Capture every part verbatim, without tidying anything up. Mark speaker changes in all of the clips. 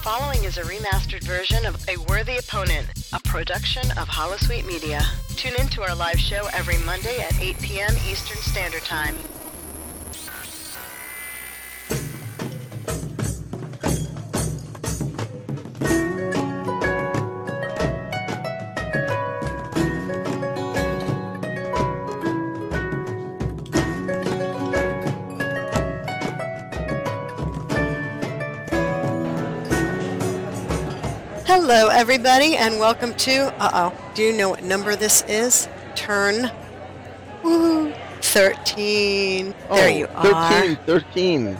Speaker 1: following is a remastered version of A Worthy Opponent, a production of Holosuite Media. Tune in to our live show every Monday at eight p.m. Eastern Standard Time. Hello, everybody, and welcome to, uh-oh, do you know what number this is? Turn woo, thirteen.
Speaker 2: Oh,
Speaker 1: there you
Speaker 2: thirteen,
Speaker 1: are.
Speaker 2: thirteen.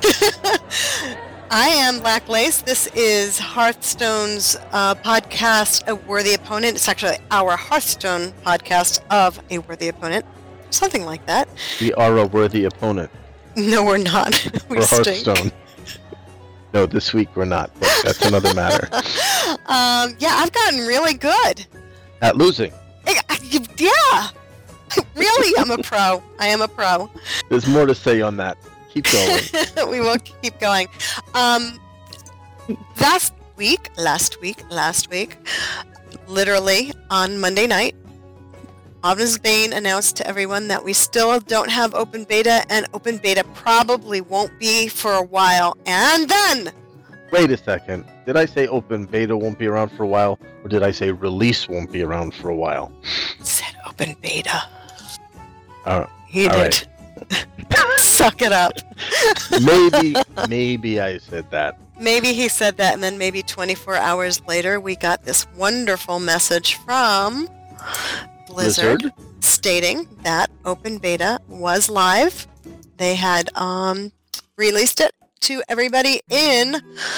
Speaker 1: I am Black Lace. This is Hearthstone's uh, podcast, A Worthy Opponent. It's actually our Hearthstone podcast of A Worthy Opponent. Something like that.
Speaker 2: We are a worthy opponent.
Speaker 1: No, we're not. we
Speaker 2: For
Speaker 1: stink.
Speaker 2: Hearthstone. No, this week we're not, but that's another matter.
Speaker 1: um, yeah, I've gotten really good.
Speaker 2: At losing.
Speaker 1: Yeah. Really, I'm a pro. I am a pro.
Speaker 2: There's more to say on that. Keep going.
Speaker 1: We will keep going. Um, last week, last week, last week, literally on Monday night, Obna's Bane announced to everyone that we still don't have open beta, and open beta probably won't be for a while. And then...
Speaker 2: Wait a second. Did I say open beta won't be around for a while, or did I say release won't be around for a while?
Speaker 1: Said open beta.
Speaker 2: Uh,
Speaker 1: he
Speaker 2: all
Speaker 1: did. Right. Suck it up.
Speaker 2: maybe, maybe I said that.
Speaker 1: Maybe he said that, and then maybe twenty-four hours later, we got this wonderful message from Blizzard, Blizzard stating that open beta was live. They had um, released it to everybody in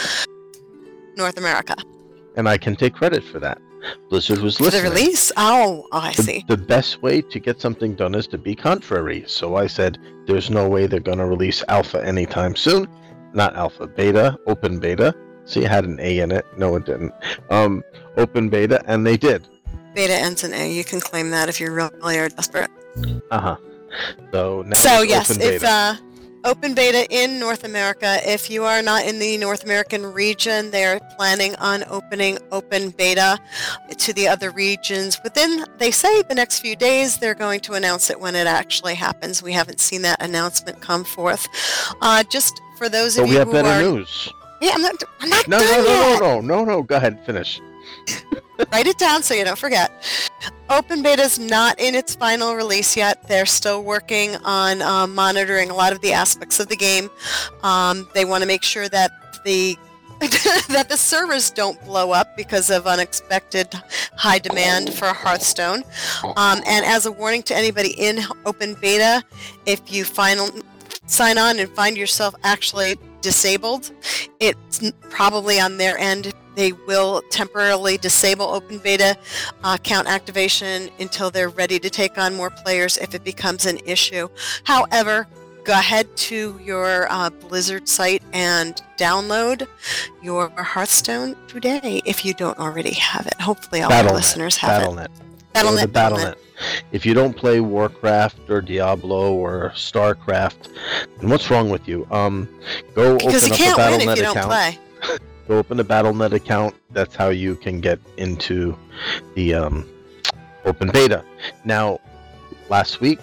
Speaker 1: North America.
Speaker 2: And I can take credit for that. Blizzard was listening.
Speaker 1: For the release? Oh, oh I
Speaker 2: the,
Speaker 1: see.
Speaker 2: The best way to get something done is to be contrary. So I said, there's no way they're going to release alpha anytime soon. Not alpha, beta, open beta. See, it had an A in it. No, it didn't. Um, open beta, and they did.
Speaker 1: Beta ends in A. You can claim that if you really are desperate.
Speaker 2: Uh-huh. So, now
Speaker 1: so yes,
Speaker 2: open
Speaker 1: if
Speaker 2: beta.
Speaker 1: uh, open beta in North America, if you are not in the North American region, they are planning on opening open beta to the other regions within, they say, the next few days. They're going to announce it when it actually happens. We haven't seen that announcement come forth. Uh, just for those of
Speaker 2: but
Speaker 1: you
Speaker 2: we have
Speaker 1: who
Speaker 2: better
Speaker 1: are...
Speaker 2: news.
Speaker 1: Yeah, I'm not, I'm not
Speaker 2: no,
Speaker 1: done
Speaker 2: no, no,
Speaker 1: yet.
Speaker 2: no, no, no, no, go ahead, finish.
Speaker 1: Write it down so you don't forget. Open beta is not in its final release yet. They're still working on um, monitoring a lot of the aspects of the game. Um, they want to make sure that the that the servers don't blow up because of unexpected high demand for Hearthstone. Um, and as a warning to anybody in open beta, if you final sign on and find yourself actually disabled, it's probably on their end. They will temporarily disable open beta uh, account activation until they're ready to take on more players if it becomes an issue. However, go ahead to your uh, Blizzard site and download your Hearthstone today if you don't already have it. Hopefully all
Speaker 2: Battle
Speaker 1: our
Speaker 2: Net,
Speaker 1: listeners have
Speaker 2: Battle
Speaker 1: it.
Speaker 2: Net.
Speaker 1: Battle Net.
Speaker 2: Battle Net. If you don't play Warcraft or Diablo or Starcraft, then what's wrong with you? Um, go
Speaker 1: Because
Speaker 2: open
Speaker 1: you
Speaker 2: up
Speaker 1: can't
Speaker 2: a Battle
Speaker 1: win
Speaker 2: Net
Speaker 1: if you
Speaker 2: account.
Speaker 1: don't play.
Speaker 2: Go open a Battle Net account. That's how you can get into the um, open beta. Now, last week,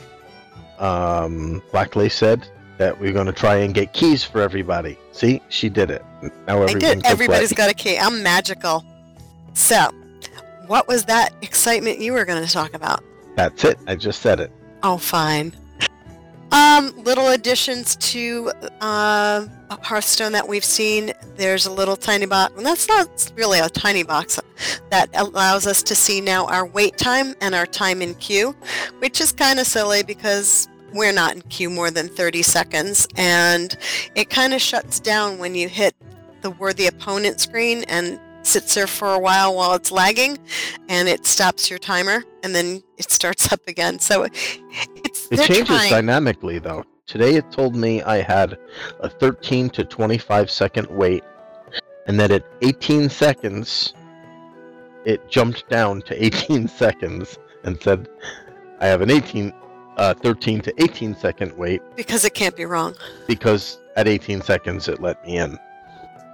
Speaker 2: um, Black Lace said that we're going to try and get keys for everybody. See, she did it. Now
Speaker 1: I did.
Speaker 2: can
Speaker 1: Everybody's
Speaker 2: play.
Speaker 1: got a key. I'm magical. So, what was that excitement you were going to talk about?
Speaker 2: That's it. I just said it.
Speaker 1: Oh, fine. Um, little additions to uh, Hearthstone that we've seen. There's a little tiny box. And that's not really a tiny box. That allows us to see now our wait time and our time in queue, which is kind of silly because we're not in queue more than thirty seconds. And it kind of shuts down when you hit the worthy opponent screen and sits there for a while while it's lagging, and it stops your timer, and then it starts up again. So it's
Speaker 2: It changes
Speaker 1: trying.
Speaker 2: dynamically, though. Today it told me I had a thirteen to twenty-five second wait, and that at eighteen seconds, it jumped down to eighteen seconds and said, I have an eighteen, uh, thirteen to eighteen second wait.
Speaker 1: Because it can't be wrong.
Speaker 2: Because at eighteen seconds it let me in. But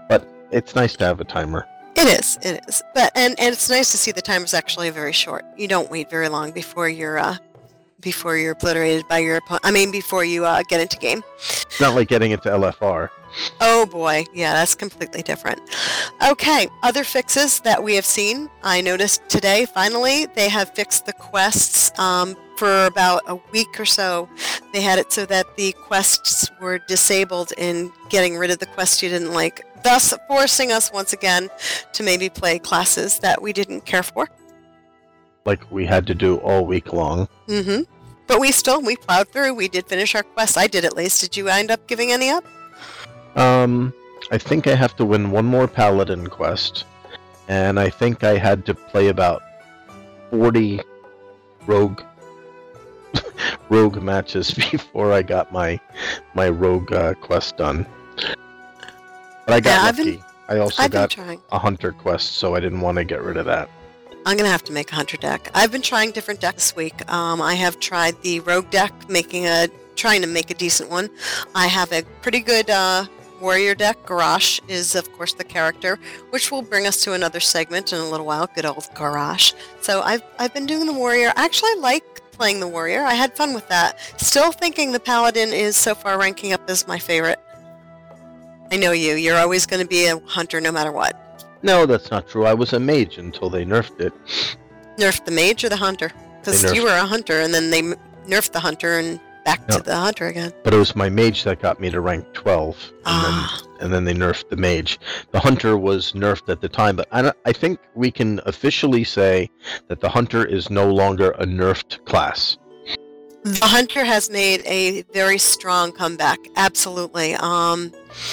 Speaker 2: it's nice to have a timer.
Speaker 1: It is, it is. But and, and it's nice to see the timer's actually very short. You don't wait very long before you're uh, before you're obliterated by your opponent. I mean, before you uh, get into game.
Speaker 2: It's not like getting into L F R.
Speaker 1: Oh boy, yeah, that's completely different. Okay, other fixes that we have seen. I noticed today, finally, they have fixed the quests. Um, for about a week or so, they had it so that the quests were disabled in getting rid of the quests you didn't like, thus forcing us once again to maybe play classes that we didn't care for.
Speaker 2: Like we had to do all week long.
Speaker 1: Mm-hmm. But we still, we plowed through. We did finish our quests. I did at least. Did you end up giving any up?
Speaker 2: Um, I think I have to win one more Paladin quest, and I think I had to play about forty rogue rogue matches before I got my my rogue uh, quest done. But I got
Speaker 1: Yeah, I've
Speaker 2: lucky.
Speaker 1: been-
Speaker 2: I also
Speaker 1: I've been
Speaker 2: got
Speaker 1: trying.
Speaker 2: a hunter quest, so I didn't want to get rid of that.
Speaker 1: I'm going to have to make a hunter deck. I've been trying different decks this week. Um, I have tried the rogue deck, making a trying to make a decent one. I have a pretty good uh, warrior deck. Garrosh is, of course, the character, which will bring us to another segment in a little while. Good old Garrosh. So I've, I've been doing the warrior. I actually like playing the warrior. I had fun with that. Still thinking the paladin is so far ranking up as my favorite. I know you. You're always going to be a hunter no matter what.
Speaker 2: No, that's not true. I was a mage until they nerfed it.
Speaker 1: Nerfed the mage or the hunter? Because
Speaker 2: They nerfed-
Speaker 1: you were a hunter, and then they m- nerfed the hunter and back
Speaker 2: No.
Speaker 1: to the hunter again.
Speaker 2: But it was my mage that got me to rank twelve, and
Speaker 1: Ah.
Speaker 2: then and then they nerfed the mage. The hunter was nerfed at the time, but I, don't- I think we can officially say that the hunter is no longer a nerfed class.
Speaker 1: The hunter has made a very strong comeback. Absolutely. Um,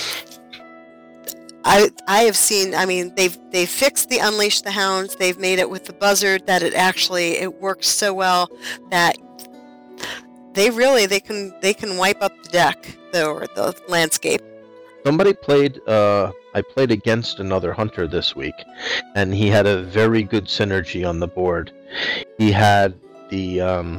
Speaker 1: I I have seen. I mean, they've they fixed the Unleash the Hounds. They've made it with the buzzard that it actually it works so well that they really they can they can wipe up the deck the or the landscape.
Speaker 2: Somebody played. Uh, I played against another hunter this week, and he had a very good synergy on the board. He had the. Um,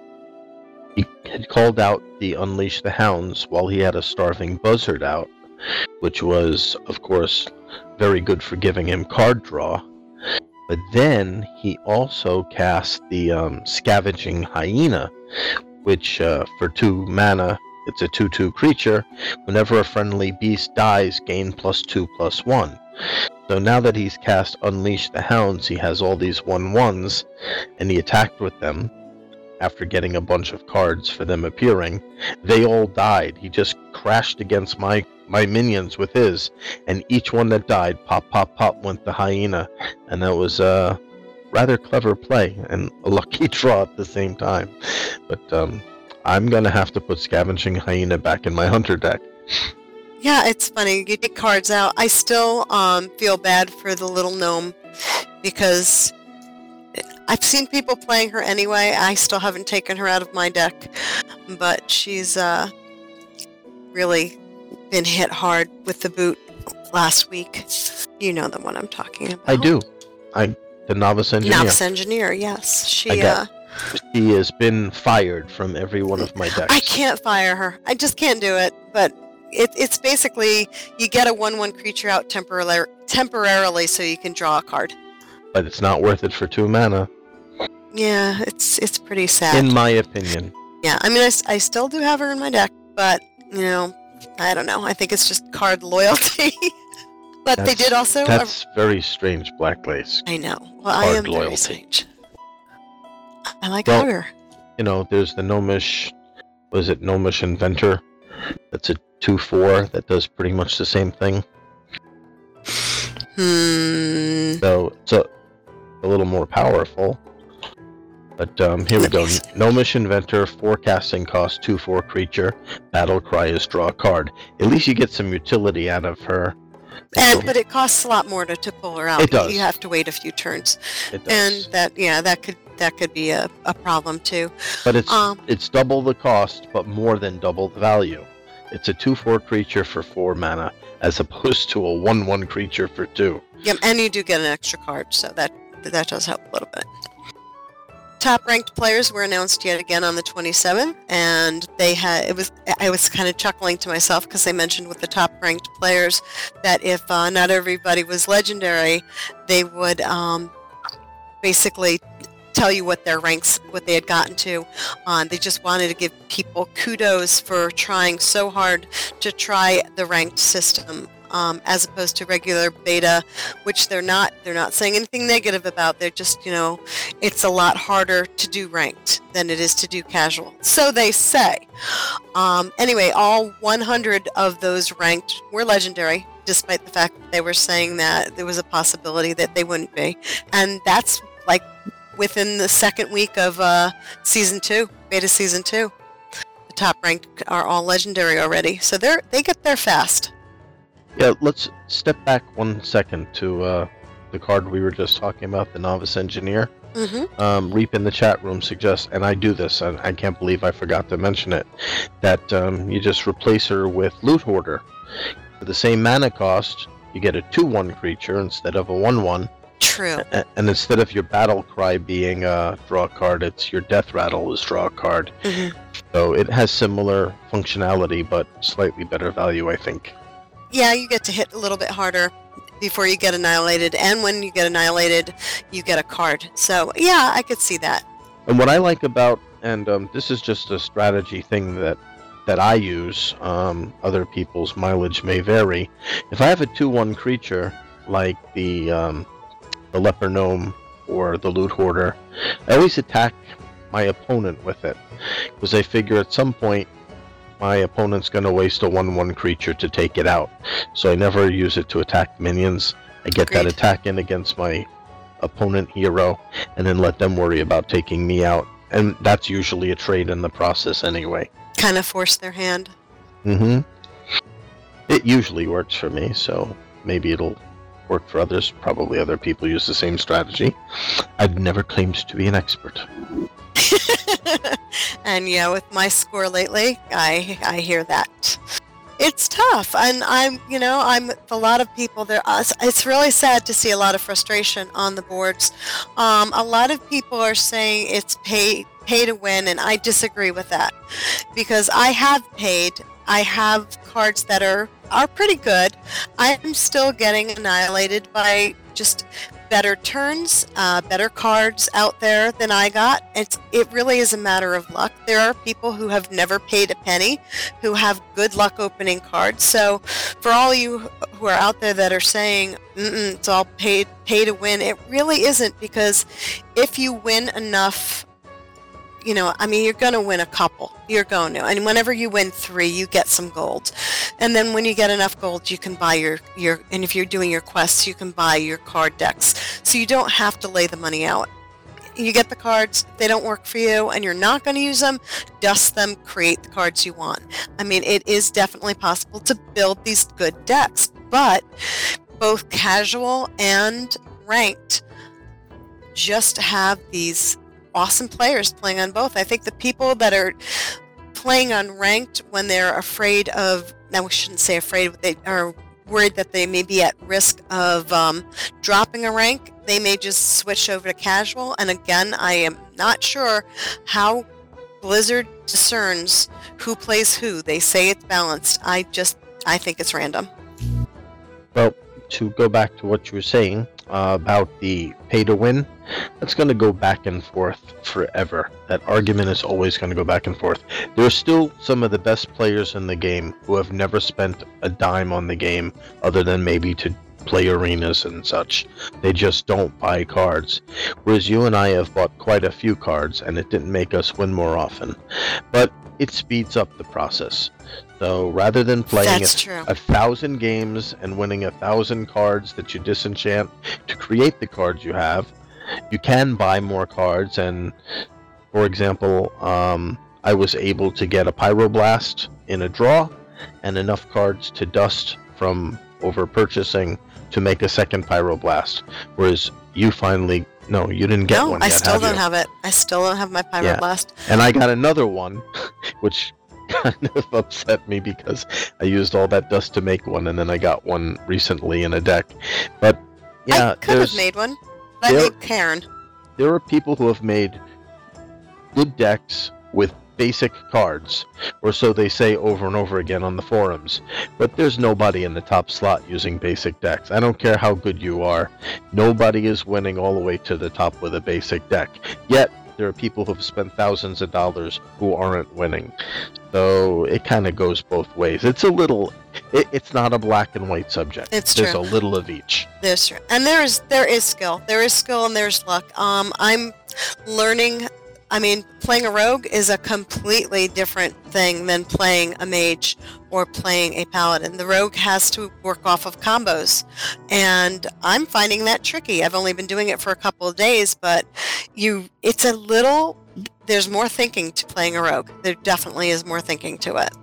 Speaker 2: he had called out the Unleash the Hounds while he had a starving buzzard out, which was, of course, very good for giving him card draw. But then he also cast the um, Scavenging Hyena, which uh, for two mana, it's a two two creature. Whenever a friendly beast dies, gain plus two plus one. So now that he's cast Unleash the Hounds, he has all these one ones, and he attacked with them. After getting a bunch of cards for them appearing, they all died. He just crashed against my my minions with his, and each one that died, pop, pop, pop, went the hyena, and that was a rather clever play and a lucky draw at the same time. But um, I'm gonna have to put Scavenging Hyena back in my hunter deck.
Speaker 1: Yeah, it's funny. You take cards out. I still um, feel bad for the little gnome because I've seen people playing her anyway. I still haven't taken her out of my deck, but she's uh, really been hit hard with the boot last week. You know the one I'm talking about.
Speaker 2: I do. I the novice engineer.
Speaker 1: Novice engineer, yes.
Speaker 2: I
Speaker 1: She.
Speaker 2: got-
Speaker 1: Uh,
Speaker 2: She has been fired from every one of my decks.
Speaker 1: I can't fire her. I just can't do it. But it, it's basically you get a one one creature out temporarily, temporarily so you can draw a card.
Speaker 2: But it's not worth it for two mana,
Speaker 1: Yeah, it's it's pretty sad.
Speaker 2: in my opinion.
Speaker 1: Yeah, I mean, I, s- I still do have her in my deck, but, you know, I don't know. I think it's just card loyalty. But they
Speaker 2: That's-
Speaker 1: did also...
Speaker 2: That's very strange, Black Lace.
Speaker 1: I know. Well, I
Speaker 2: card
Speaker 1: am very
Speaker 2: loyalty.
Speaker 1: strange. I like
Speaker 2: Well-
Speaker 1: her.
Speaker 2: You know, there's the Gnomish, was it Gnomish Inventor? That's a two four that does pretty much the same thing.
Speaker 1: Hmm.
Speaker 2: So it's a, a little more powerful. But um, here we go. Gnomish Inventor, forecasting cost, two four creature. Battle cry is draw a card. At least you get some utility out of her.
Speaker 1: And, but it costs a lot more to, to pull her out.
Speaker 2: It does.
Speaker 1: You have to wait a few turns.
Speaker 2: It does.
Speaker 1: And that, yeah, that could that could be a, a problem too.
Speaker 2: But it's
Speaker 1: Um,
Speaker 2: it's double the cost, but more than double the value. It's a two four creature for four mana, as opposed to a one one creature for two.
Speaker 1: Yeah, and you do get an extra card, so that that does help a little bit. top ranked players were announced yet again on the twenty-seventh, and they had it was I was kind of chuckling to myself because they mentioned with the top ranked players that if uh, not everybody was legendary, they would um, basically tell you what their ranks, what they had gotten to. Um, they just wanted to give people kudos for trying so hard to try the ranked system. Um, as opposed to regular beta, which they're not they're not saying anything negative about. They're just, you know, it's a lot harder to do ranked than it is to do casual. So they say. Um, anyway, all one hundred of those ranked were legendary, despite the fact that they were saying that there was a possibility that they wouldn't be. And that's like within the second week of uh, season two, beta season two. The top ranked are all legendary already. So they're they get there fast.
Speaker 2: Yeah, let's step back one second to uh, the card we were just talking about, the Novice Engineer.
Speaker 1: Mm-hmm.
Speaker 2: Um, Reap in the chat room suggests, and I do this, and I can't believe I forgot to mention it, that um, you just replace her with Loot Hoarder. For the same mana cost, you get a two one creature instead of a one one.
Speaker 1: True.
Speaker 2: A- and instead of your Battle Cry being a draw card, it's your Death Rattle is draw a card.
Speaker 1: Mm-hmm.
Speaker 2: So it has similar functionality, but slightly better value, I think.
Speaker 1: Yeah, you get to hit a little bit harder before you get annihilated, and when you get annihilated, you get a card. So, yeah, I could see that.
Speaker 2: And what I like about, and um, this is just a strategy thing that, that I use, um, other people's mileage may vary. If I have a two one creature, like the, um, the Leper Gnome or the Loot Hoarder, I always attack my opponent with it, because I figure at some point, my opponent's going to waste a one one creature to take it out. So I never use it to attack minions. I get
Speaker 1: Agreed.
Speaker 2: that attack in against my opponent hero, and then let them worry about taking me out. And that's usually a trade in the process anyway.
Speaker 1: Kind of force their hand.
Speaker 2: Mm-hmm. It usually works for me, so maybe it'll work for others. Probably other people use the same strategy. I've never claimed to be an expert.
Speaker 1: And yeah, with my score lately, I I hear that. It's tough, and I'm, you know, I'm with a lot of people there. It's really sad to see a lot of frustration on the boards. Um, a lot of people are saying it's pay pay to win, and I disagree with that because I have paid. I have cards that are are pretty good. I'm still getting annihilated by just better turns, uh, better cards out there than I got. It's it really is a matter of luck. There are people who have never paid a penny, who have good luck opening cards. So, for all you who are out there that are saying Mm-mm, it's all paid pay to win, it really isn't, because if you win enough, you know, I mean, you're going to win a couple. You're going to. And whenever you win three, you get some gold. And then when you get enough gold, you can buy your, your, and if you're doing your quests, you can buy your card decks. So you don't have to lay the money out. You get the cards, if they don't work for you, and you're not going to use them, dust them, create the cards you want. I mean, it is definitely possible to build these good decks, but both casual and ranked just have these awesome players playing on both. I think the people that are playing on ranked when they're afraid of, now we shouldn't say afraid, but they are worried that they may be at risk of um, dropping a rank, they may just switch over to casual. And again, I am not sure how Blizzard discerns who plays who. They say it's balanced. I just, I think it's random.
Speaker 2: Well, to go back to what you were saying uh, about the pay to win, that's going to go back and forth forever. That argument is always going to go back and forth. There are still some of the best players in the game who have never spent a dime on the game other than maybe to play arenas and such. They just don't buy cards. Whereas you and I have bought quite a few cards, and it didn't make us win more often. But it speeds up the process. So rather than playing a, a thousand games and winning a thousand cards that you disenchant to create the cards you have, you can buy more cards. And for example, um, I was able to get a Pyroblast in a draw and enough cards to dust from over purchasing to make a second Pyroblast. Whereas you finally, no, you didn't get
Speaker 1: no,
Speaker 2: one
Speaker 1: I
Speaker 2: yet,
Speaker 1: still
Speaker 2: have
Speaker 1: don't
Speaker 2: you?
Speaker 1: have it. I still don't have my Pyroblast.
Speaker 2: Yeah. And I got another one, which kind of upset me because I used all that dust to make one, and then I got one recently in a deck. But yeah,
Speaker 1: I could have made one. But I
Speaker 2: there,
Speaker 1: made Cairn.
Speaker 2: There are people who have made good decks with basic cards, or so they say over and over again on the forums. But there's nobody in the top slot using basic decks. I don't care how good you are. Nobody is winning all the way to the top with a basic deck. Yet, there are people who have spent thousands of dollars who aren't winning. So it kind of goes both ways. It's a little, it, it's not a black and white subject.
Speaker 1: It's
Speaker 2: There's
Speaker 1: true.
Speaker 2: a little of each.
Speaker 1: There's true. And there is there is skill. There is skill and there's luck. Um, I'm learning. I mean, playing a rogue is a completely different thing than playing a mage or playing a paladin. The rogue has to work off of combos, and I'm finding that tricky. I've only been doing it for a couple of days, but you, it's a little, there's more thinking to playing a rogue. There definitely is more thinking to it.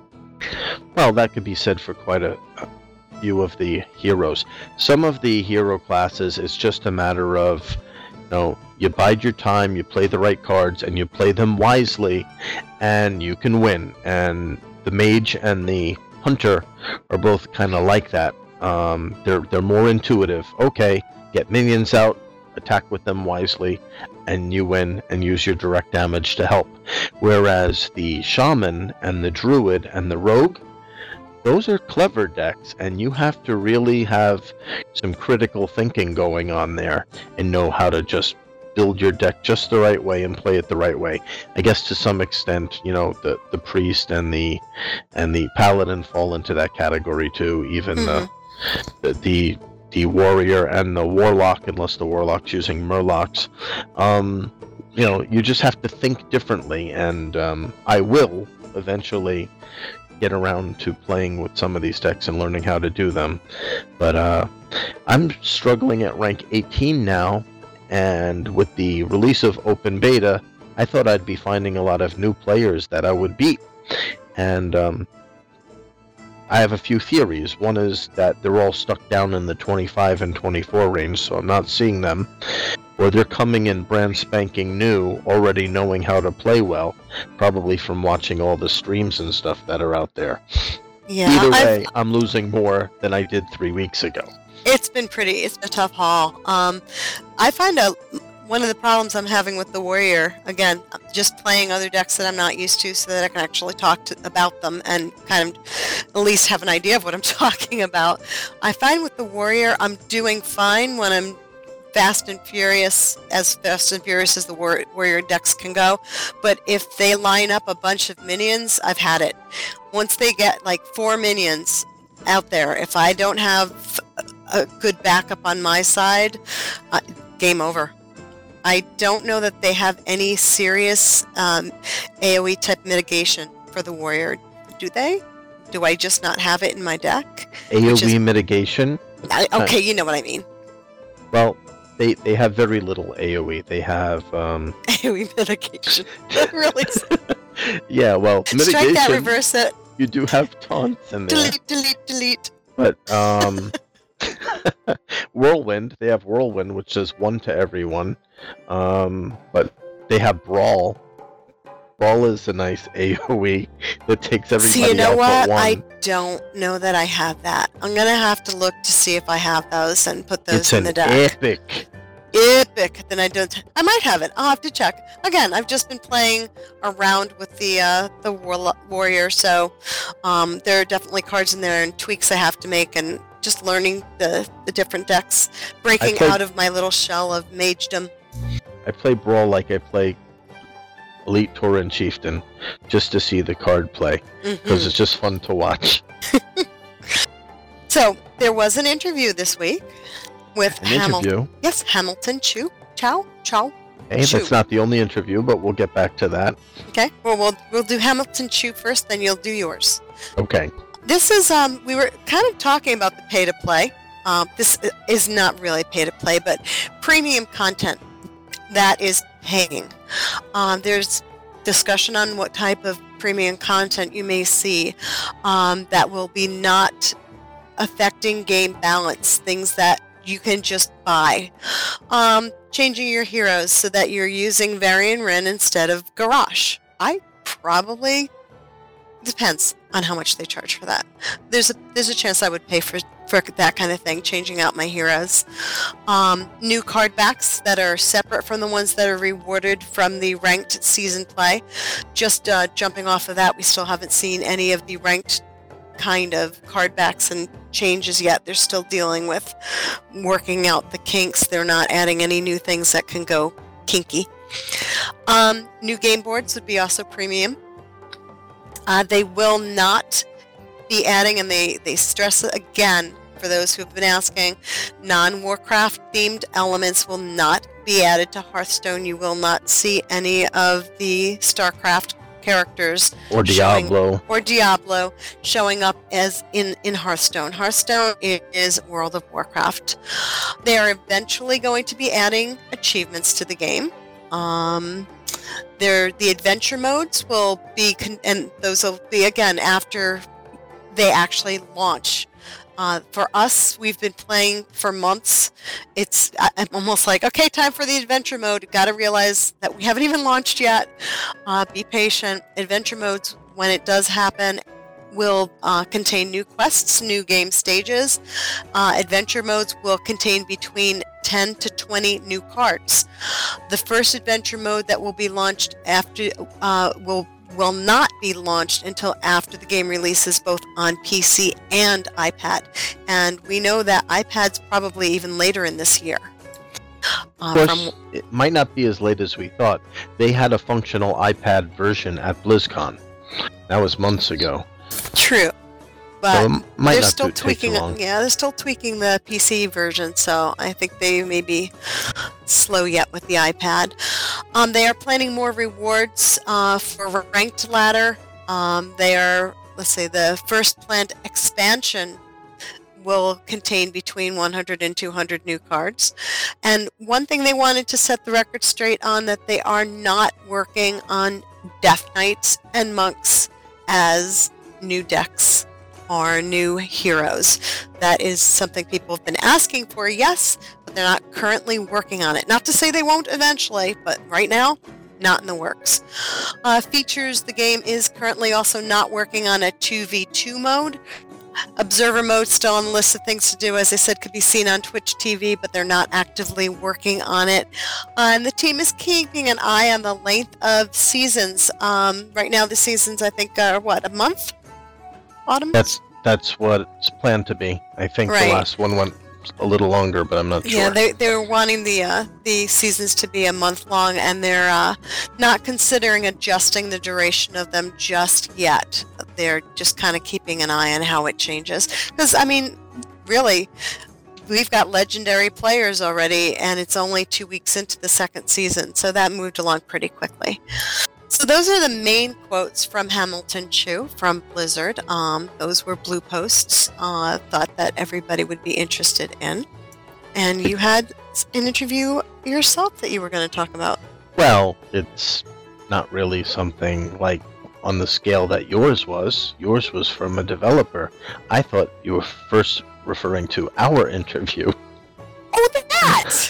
Speaker 2: Well, that could be said for quite a, a few of the heroes. Some of the hero classes, it's just a matter of, you know, you bide your time, you play the right cards, and you play them wisely, and you can win. And the mage and the hunter are both kind of like that. Um, they're they're more intuitive. Okay, get minions out, attack with them wisely, and you win and use your direct damage to help. Whereas the shaman and the druid and the rogue, those are clever decks, and you have to really have some critical thinking going on there and know how to just build your deck just the right way and play it the right way. I guess to some extent, you know, the, the priest and the and the paladin fall into that category too. Even mm-hmm. the, the the warrior and the warlock, unless the warlock's using murlocs. Um, you know, you just have to think differently, and um, I will eventually get around to playing with some of these decks and learning how to do them. But uh, I'm struggling at rank eighteen now, and with the release of Open Beta, I thought I'd be finding a lot of new players that I would beat. And um, I have a few theories. One is that they're all stuck down in the twenty-five and twenty-four range, so I'm not seeing them. Or they're coming in brand spanking new, already knowing how to play well, probably from watching all the streams and stuff that are out there.
Speaker 1: Yeah,
Speaker 2: Either way,
Speaker 1: I've,
Speaker 2: I'm losing more than I did three weeks ago.
Speaker 1: It's been pretty, it's a tough haul. Um, I find out one of the problems I'm having with the warrior, again, just playing other decks that I'm not used to so that I can actually talk to, about them and kind of at least have an idea of what I'm talking about. I find with the warrior, I'm doing fine when I'm fast and furious, as fast and furious as the war- warrior decks can go. But if they line up a bunch of minions, I've had it. Once they get like four minions out there, if I don't have a good backup on my side, uh, game over. I don't know that they have any serious um, AoE type mitigation for the warrior. Do they? Do I just not have it in my deck?
Speaker 2: AoE is, mitigation?
Speaker 1: I, okay, you know what I mean.
Speaker 2: Well, they they have very little AoE. They have um,
Speaker 1: AoE mitigation. That really.
Speaker 2: Yeah, well, mitigation.
Speaker 1: Strike that, reverse it.
Speaker 2: You do have taunts in there.
Speaker 1: Delete, delete, delete.
Speaker 2: But um, Whirlwind, they have Whirlwind, which does one to everyone. Um, but they have Brawl. Brawl is a nice AoE that takes everybody
Speaker 1: See, you know
Speaker 2: out
Speaker 1: what?
Speaker 2: but one.
Speaker 1: I don't know that I have that. I'm gonna have to look to see if I have those and put those
Speaker 2: it's
Speaker 1: in the deck.
Speaker 2: It's an epic.
Speaker 1: Epic. Then I don't. I might have it. I'll have to check. Again, I've just been playing around with the uh, the war- warrior, so um, there are definitely cards in there and tweaks I have to make, and just learning the the different decks, breaking
Speaker 2: play-
Speaker 1: out of my little shell of magedom.
Speaker 2: I play Brawl like I play Elite Tauren Chieftain, just to see the card play, because
Speaker 1: Mm-hmm.
Speaker 2: it's just fun to watch.
Speaker 1: So there was an interview this week with
Speaker 2: An
Speaker 1: Hamilton.
Speaker 2: interview.
Speaker 1: Yes, Hamilton Chu. Chow? Chow?
Speaker 2: Hey,
Speaker 1: Chu.
Speaker 2: that's not the only interview, but we'll get back to that.
Speaker 1: Okay. Well, we'll we'll do Hamilton Chu first, then you'll do yours.
Speaker 2: Okay.
Speaker 1: This is um we were kind of talking about the pay to play. Um, this is not really pay to play, but premium content that is paying. Um, there's discussion on what type of premium content you may see um, that will be not affecting game balance. Things that you can just buy. Um, changing your heroes so that you're using Varian Wryn instead of Garrosh. I probably depends on how much they charge for that. There's a there's a chance I would pay for for that kind of thing, changing out my heroes. Um, new card backs that are separate from the ones that are rewarded from the ranked season play. Just uh, jumping off of that, we still haven't seen any of the ranked kind of card backs and changes yet. They're still dealing with working out the kinks. They're not adding any new things that can go kinky. Um, new game boards would be also premium. Uh, they will not be adding, and they, they stress it again for those who have been asking, non-Warcraft themed elements will not be added to Hearthstone. You will not see any of the StarCraft characters
Speaker 2: or Diablo
Speaker 1: showing, or Diablo showing up as in, in Hearthstone. Hearthstone is World of Warcraft. They are eventually going to be adding achievements to the game. Um, they're, the adventure modes will be, con- and those will be again after they actually launch. Uh, for us, we've been playing for months. It's I'm almost like, okay, time for the adventure mode. Got to realize that we haven't even launched yet. Uh, be patient. Adventure modes, when it does happen, will uh, contain new quests, new game stages. Uh, adventure modes will contain between ten to twenty new cards. The first adventure mode that will be launched after uh, will will not be launched until after the game releases both on P C and iPad. And we know that iPad's probably even later in this year. Uh,
Speaker 2: of course, from... it might not be as late as we thought. They had a functional iPad version at BlizzCon. That was months ago.
Speaker 1: True. But
Speaker 2: so might
Speaker 1: they're
Speaker 2: not
Speaker 1: still
Speaker 2: do,
Speaker 1: tweaking it. Yeah, they're still tweaking the P C version, so I think they may be slow yet with the iPad. Um, they are planning more rewards uh, for ranked ladder. Um, they are, let's say, the first planned expansion will contain between one hundred and two hundred new cards. And one thing they wanted to set the record straight on, that they are not working on Death Knights and Monks as new decks or new heroes. That is something people have been asking for, yes, but they're not currently working on it. Not to say they won't eventually, but right now, not in the works. Uh, features, the game is currently also not working on a two v two mode. Observer mode still on the list of things to do, as I said, could be seen on Twitch T V, but they're not actively working on it. Uh, and the team is keeping an eye on the length of seasons. Um, right now, the seasons, I think, are what, a month? Autumn?
Speaker 2: That's that's what it's planned to be. I think
Speaker 1: right.
Speaker 2: The last one went a little longer, but I'm not sure.
Speaker 1: Yeah, they they're wanting the uh, the seasons to be a month long, and they're uh, not considering adjusting the duration of them just yet. They're just kind of keeping an eye on how it changes. Because I mean, really, we've got legendary players already, and it's only two weeks into the second season, so that moved along pretty quickly. So those are the main quotes from Hamilton Chu from Blizzard. Um, those were blue posts. Uh, thought that everybody would be interested in. And you had an interview yourself that you were going to talk about.
Speaker 2: Well, it's not really something like on the scale that yours was. Yours was from a developer. I thought you were first referring to our interview.
Speaker 1: Oh, that!
Speaker 2: So,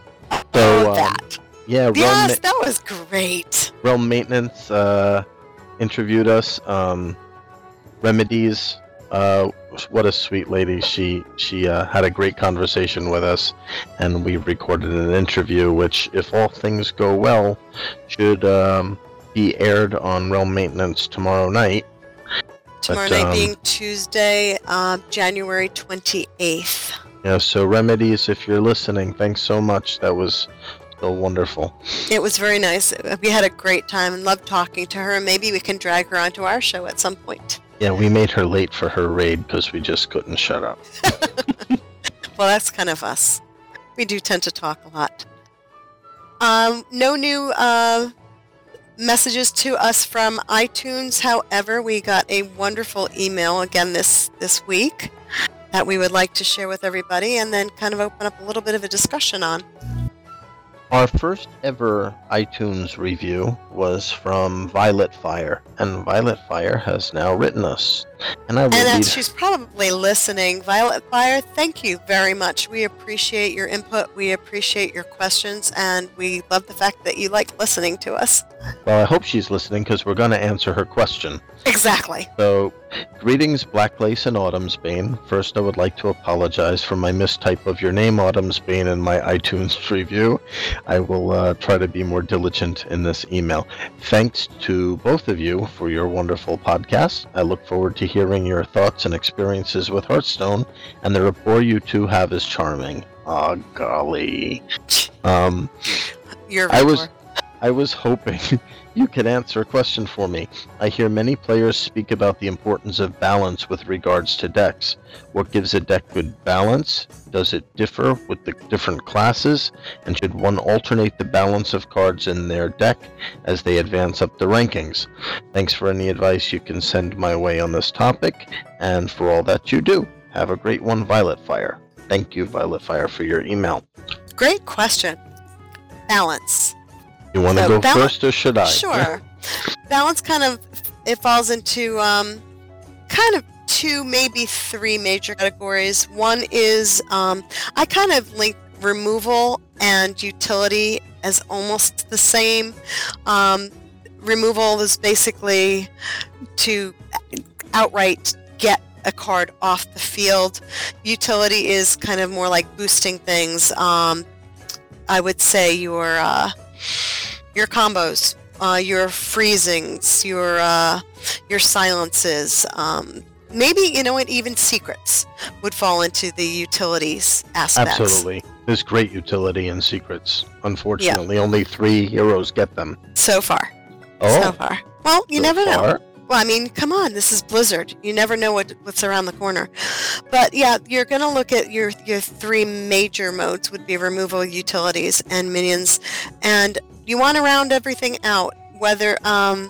Speaker 1: oh,
Speaker 2: um,
Speaker 1: that.
Speaker 2: Yeah,
Speaker 1: yes,
Speaker 2: Ma-
Speaker 1: that was great.
Speaker 2: Realm Maintenance uh, interviewed us. Um, Remedies, uh, what a sweet lady. She she uh, had a great conversation with us, and we recorded an interview, which, if all things go well, should um, be aired on Realm Maintenance tomorrow night.
Speaker 1: Tomorrow
Speaker 2: but,
Speaker 1: night
Speaker 2: um,
Speaker 1: being Tuesday, uh, January twenty-eighth.
Speaker 2: Yeah, so Remedies, if you're listening, thanks so much. That was so wonderful.
Speaker 1: It was very nice. We had a great time and loved talking to her. Maybe we can drag her onto our show at some point.
Speaker 2: Yeah, we made her late for her raid because we just couldn't shut up.
Speaker 1: Well, that's kind of us. We do tend to talk a lot. Um, no new uh, messages to us from iTunes. However, we got a wonderful email again this, this week that we would like to share with everybody and then kind of open up a little bit of a discussion on.
Speaker 2: Our first ever iTunes review was from Violet Fire, and Violet Fire has now written us. And I will
Speaker 1: And
Speaker 2: read...
Speaker 1: as she's probably listening, Violet Fire, thank you very much. We appreciate your input, we appreciate your questions, and we love the fact that you like listening to us.
Speaker 2: Well, I hope she's listening, because we're going to answer her question.
Speaker 1: Exactly.
Speaker 2: So, greetings, Black Lace and Autumnsbane. First, I would like to apologize for my mistype of your name, Autumnsbane, in my iTunes review. I will uh, try to be more diligent in this email. Thanks to both of you for your wonderful podcast. I look forward to hearing your thoughts and experiences with Hearthstone, and the rapport you two have is charming. Oh, golly. Um,
Speaker 1: Your
Speaker 2: I was...
Speaker 1: rapport.
Speaker 2: I was hoping you could answer a question for me. I hear many players speak about the importance of balance with regards to decks. What gives a deck good balance? Does it differ with the different classes? And should one alternate the balance of cards in their deck as they advance up the rankings? Thanks for any advice you can send my way on this topic, and for all that you do. Have a great one, Violet Fire. Thank you, Violet Fire, for your email.
Speaker 1: Great question. Balance.
Speaker 2: You want to
Speaker 1: So
Speaker 2: go
Speaker 1: bal-
Speaker 2: first, or should I?
Speaker 1: Sure. Balance kind of, it falls into um, kind of two, maybe three major categories. One is, um, I kind of link removal and utility as almost the same. Um, removal is basically to outright get a card off the field. Utility is kind of more like boosting things. Um, I would say your uh, your combos, uh, your freezings, your uh, your silences, um, maybe, you know what, even secrets would fall into the utilities aspects.
Speaker 2: Absolutely. There's great utility in secrets. Unfortunately, yeah. Only three heroes get them.
Speaker 1: So far.
Speaker 2: Oh.
Speaker 1: So far. Well, you
Speaker 2: so
Speaker 1: never
Speaker 2: far?
Speaker 1: know. Well, I mean, come on, this is Blizzard. You never know what what's around the corner. But yeah, you're going to look at your, your three major modes would be removal, utilities, and minions. And you want to round everything out, whether um,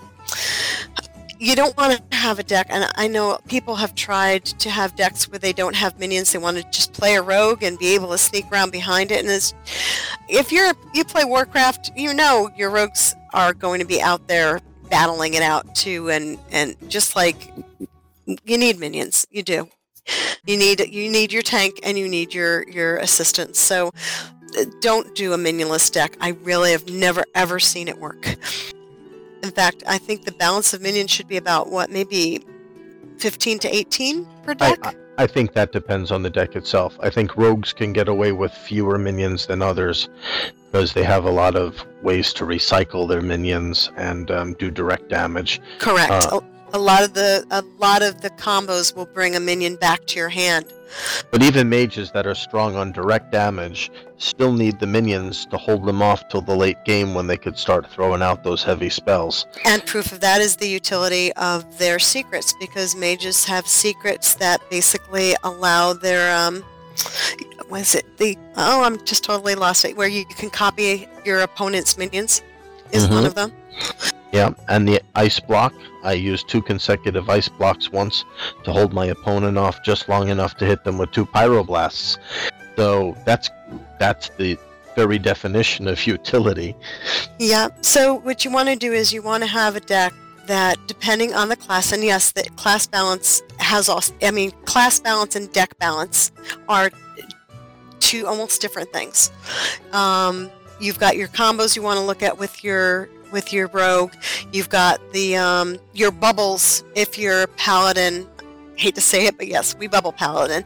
Speaker 1: you don't want to have a deck, and I know people have tried to have decks where they don't have minions. They want to just play a rogue and be able to sneak around behind it. And it's, if you're you play Warcraft, you know your rogues are going to be out there battling it out too, and and just like you need minions, you do. You need you need your tank and you need your your assistants. So don't do a minionless deck. I really have never ever seen it work. In fact, I think the balance of minions should be about what, maybe fifteen to eighteen per deck.
Speaker 2: I, I, I think that depends on the deck itself. I think rogues can get away with fewer minions than others because they have a lot of ways to recycle their minions and um, do direct damage.
Speaker 1: Correct.
Speaker 2: Uh,
Speaker 1: a, a lot of the a lot of the combos will bring a minion back to your hand.
Speaker 2: But even mages that are strong on direct damage still need the minions to hold them off till the late game when they could start throwing out those heavy spells.
Speaker 1: And proof of that is the utility of their secrets, because mages have secrets that basically allow their um what is it the oh I'm just totally lost it where you can copy your opponent's minions is
Speaker 2: Mm-hmm.
Speaker 1: one of them.
Speaker 2: Yeah, and the ice block. I used two consecutive ice blocks once to hold my opponent off just long enough to hit them with two pyroblasts. So that's that's the very definition of utility.
Speaker 1: Yeah, so what you want to do is you want to have a deck that, depending on the class, and yes, the class balance has also, I mean, class balance and deck balance are two almost different things. Um, you've got your combos you want to look at with your with your rogue. You've got the um, your bubbles if you're paladin. Hate to say it, but yes, we bubble paladin.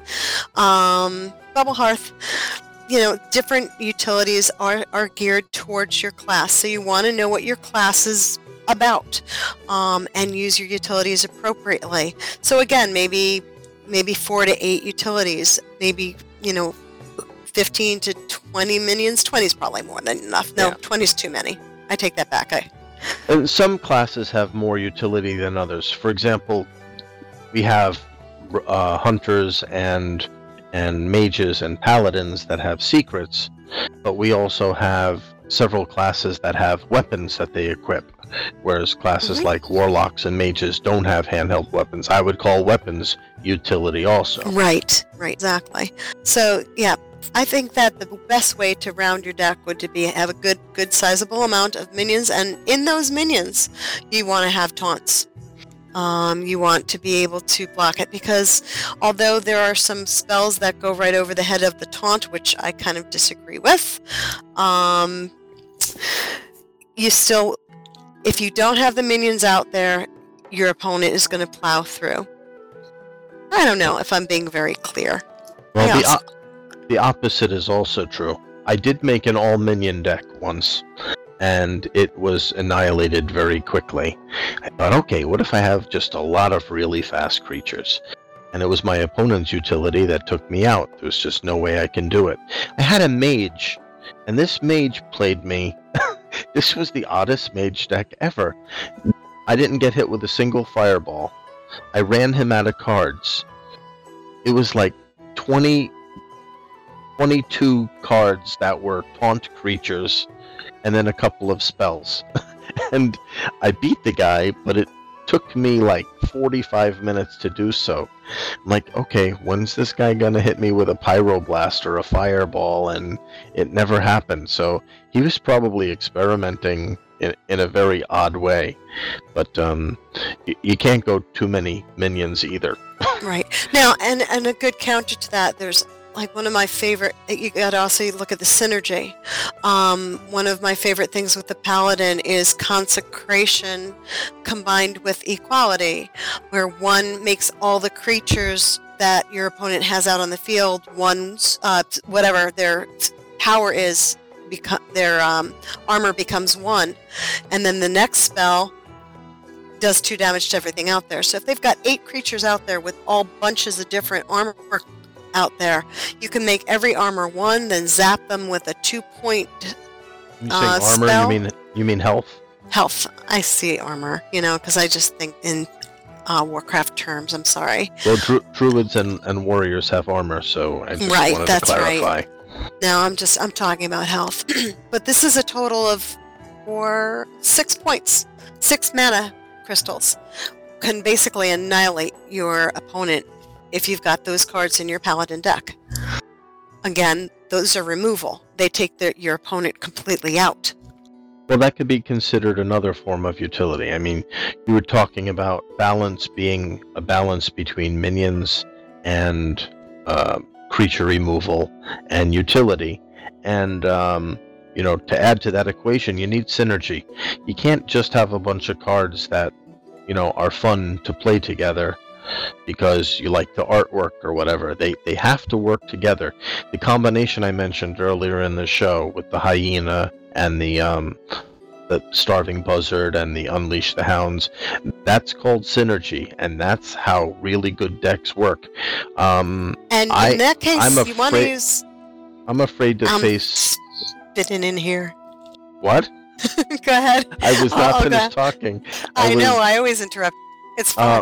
Speaker 1: Um, bubble hearth. You know, different utilities are, are geared towards your class. So you want to know what your class is about, um, and use your utilities appropriately. So again, maybe maybe four to eight utilities. Maybe, you know, fifteen to twenty minions. twenty is probably more than enough. No,
Speaker 2: Yeah.
Speaker 1: twenty is too many. I take that back. I,
Speaker 2: And some classes have more utility than others. For example, we have uh, hunters and and mages and paladins that have secrets, but we also have several classes that have weapons that they equip, whereas classes
Speaker 1: Mhm.
Speaker 2: like warlocks and mages don't have handheld weapons. I would call weapons utility also.
Speaker 1: right, right, exactly. So yeah, I think that the best way to round your deck would to be have a good, good sizable amount of minions, and in those minions, you want to have taunts. Um, you want to be able to block it, because although there are some spells that go right over the head of the taunt, which I kind of disagree with, um, you still, if you don't have the minions out there, your opponent is going to plow through. I don't know if I'm being very clear.
Speaker 2: Well,
Speaker 1: I
Speaker 2: the,
Speaker 1: also-
Speaker 2: op- the opposite is also true. I did make an all-minion deck once, and it was annihilated very quickly. I thought, okay, what if I have just a lot of really fast creatures? And it was my opponent's utility that took me out. There's just no way I can do it. I had a mage, and this mage played me. This was the oddest mage deck ever. I didn't get hit with a single fireball. I ran him out of cards. It was like twenty, twenty-two cards that were taunt creatures, and then a couple of spells. And I beat the guy, but it took me like forty-five minutes to do so. I'm like, okay, when's this guy gonna hit me with a pyroblast or a fireball? And it never happened. So he was probably experimenting in, in a very odd way. But um, you, you can't go too many minions either.
Speaker 1: Right. Now, and, and a good counter to that, there's like one of my favorite, you got to also look at the synergy. Um, one of my favorite things with the Paladin is consecration combined with equality, where one makes all the creatures that your opponent has out on the field, one's, uh, whatever their power is, beco- their um, armor becomes one. And then the next spell does two damage to everything out there. So if they've got eight creatures out there with all bunches of different armor out there, you can make every armor one, then zap them with a two-point
Speaker 2: You
Speaker 1: uh,
Speaker 2: say armor?
Speaker 1: spell.
Speaker 2: You mean you mean health?
Speaker 1: Health. I see armor, you know, because I just think in uh, Warcraft terms. I'm sorry.
Speaker 2: Well, dru- druids and, and warriors have armor, so I just
Speaker 1: Right,
Speaker 2: wanted
Speaker 1: that's
Speaker 2: to clarify.
Speaker 1: right. No, I'm just I'm talking about health. But this is a total of four, six points, six mana crystals can basically annihilate your opponent if you've got those cards in your Paladin deck. Again, those are removal. They take the, your opponent completely out.
Speaker 2: Well, that could be considered another form of utility. I mean, you were talking about balance being a balance between minions and uh, creature removal and utility. And, um, you know, to add to that equation, you need synergy. You can't just have a bunch of cards that, you know, are fun to play together because you like the artwork or whatever. They they have to work together. The combination I mentioned earlier in the show with the hyena and the um, the starving buzzard and the unleash the hounds, that's called synergy, and that's how really good decks work. Um,
Speaker 1: And
Speaker 2: I-
Speaker 1: in that case,
Speaker 2: I'm
Speaker 1: you want to
Speaker 2: afraid-
Speaker 1: use...
Speaker 2: I'm afraid to
Speaker 1: um,
Speaker 2: face
Speaker 1: Fitting in here.
Speaker 2: what?
Speaker 1: Go ahead.
Speaker 2: I was not
Speaker 1: Oh,
Speaker 2: finished
Speaker 1: okay.
Speaker 2: talking.
Speaker 1: I,
Speaker 2: was-
Speaker 1: know, I always interrupt. It's fine.
Speaker 2: Um,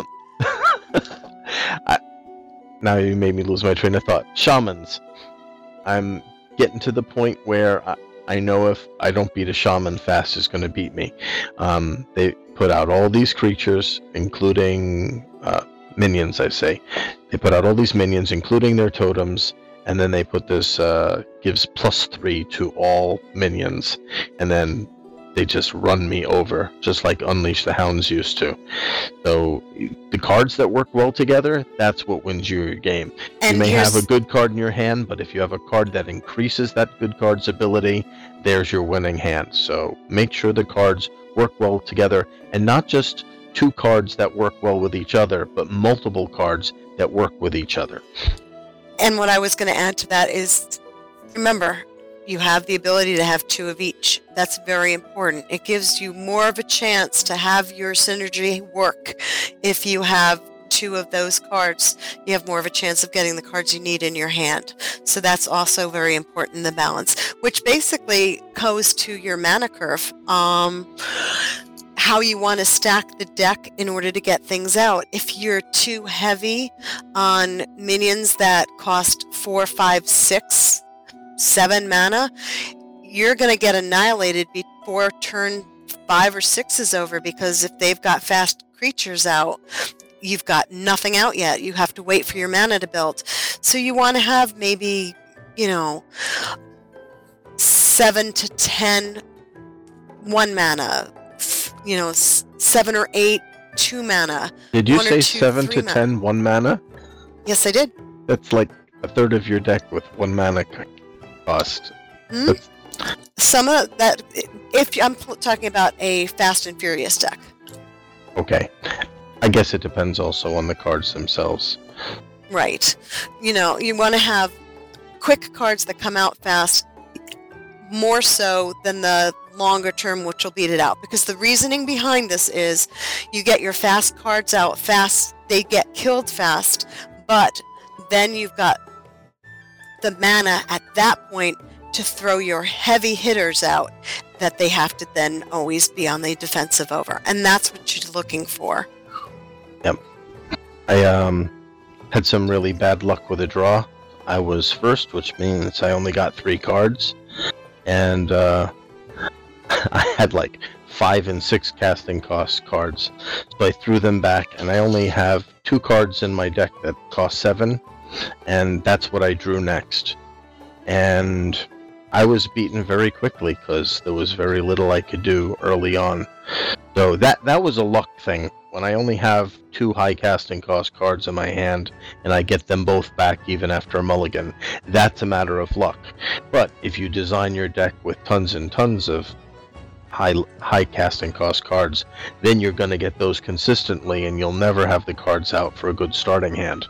Speaker 2: I, now you made me lose my train of thought. Shamans. I'm getting to the point where I, I know if I don't beat a shaman fast, it's going to beat me. Um, they put out all these creatures, including uh, minions, I say. They put out all these minions, including their totems, and then they put this, uh, gives plus three to all minions, and then they just run me over, just like Unleash the Hounds used to. So the cards that work well together, that's what wins you your game.
Speaker 1: and
Speaker 2: you may
Speaker 1: here's,
Speaker 2: have a good card in your hand, but if you have a card that increases that good card's ability, there's your winning hand. So make sure the cards work well together, and not just two cards that work well with each other, but multiple cards that work with each other.
Speaker 1: and what I was going to add to that is, remember, you have the ability to have two of each. That's very important. It gives you more of a chance to have your synergy work. If you have two of those cards, you have more of a chance of getting the cards you need in your hand. So that's also very important in the balance, which basically goes to your mana curve. Um, how you want to stack the deck in order to get things out. If you're too heavy on minions that cost four, five, six, seven mana, you're going to get annihilated before turn five or six is over, because if they've got fast creatures out, you've got nothing out yet. You have to wait for your mana to build. So you want to have maybe you know, seven to ten one mana, you know, s- seven or eight two mana.
Speaker 2: Did you
Speaker 1: one or
Speaker 2: say
Speaker 1: two,
Speaker 2: seven
Speaker 1: three
Speaker 2: to
Speaker 1: mana.
Speaker 2: ten one mana?
Speaker 1: Yes, I did.
Speaker 2: That's like a third of your deck with one mana c- cost.
Speaker 1: Hmm?
Speaker 2: That's-
Speaker 1: Some of that, if I'm pl- talking about a Fast and Furious deck.
Speaker 2: Okay. I guess it depends also on the cards themselves.
Speaker 1: Right. You know, you want to have quick cards that come out fast, more so than the longer term, which will beat it out. Because the reasoning behind this is you get your fast cards out fast, they get killed fast, but then you've got the mana at that point to throw your heavy hitters out that they have to then always be on the defensive over. And that's what you're looking for.
Speaker 2: I um had some really bad luck with a draw. I was first, which means I only got three cards, and uh, I had like five and six casting cost cards. So I threw them back, and I only have two cards in my deck that cost seven, and that's what I drew next. And I was beaten very quickly because there was very little I could do early on. So that that was a luck thing. When I only have two high casting cost cards in my hand and I get them both back even after a mulligan, that's a matter of luck. But if you design your deck with tons and tons of high high casting cost cards, then you're going to get those consistently and you'll never have the cards out for a good starting hand.